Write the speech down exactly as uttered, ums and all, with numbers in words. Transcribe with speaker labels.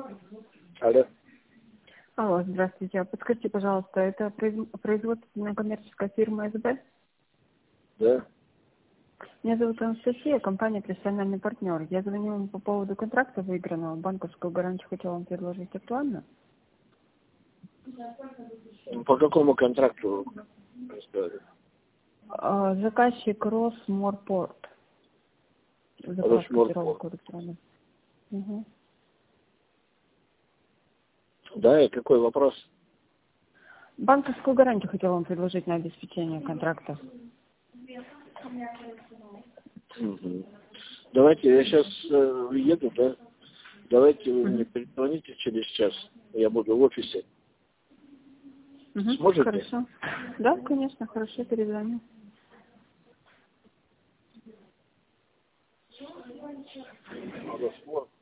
Speaker 1: Алло.
Speaker 2: Алло, здравствуйте. Подскажите, пожалуйста, это произ- производственная коммерческая фирма СБ?
Speaker 1: Да.
Speaker 2: Меня зовут Анастасия, компания «Профессиональный партнер». Я звоню вам по поводу контракта выигранного. Банковскую гарантию хотела вам предложить. Актуально?
Speaker 1: По какому контракту рассказывали?
Speaker 2: А, заказчик Росморпорт. Заказ
Speaker 1: Росморпорт.
Speaker 2: котировок электронных. Угу.
Speaker 1: Да, и какой вопрос?
Speaker 2: Банковскую гарантию хотела вам предложить на обеспечение контракта.
Speaker 1: Угу. Давайте, я сейчас э, еду, да? Давайте вы мне
Speaker 2: Угу.
Speaker 1: перезвоните через час. Я буду в офисе.
Speaker 2: Угу.
Speaker 1: Сможете?
Speaker 2: Хорошо. Да, конечно, хорошо, перезвоню.
Speaker 1: Росморпорт.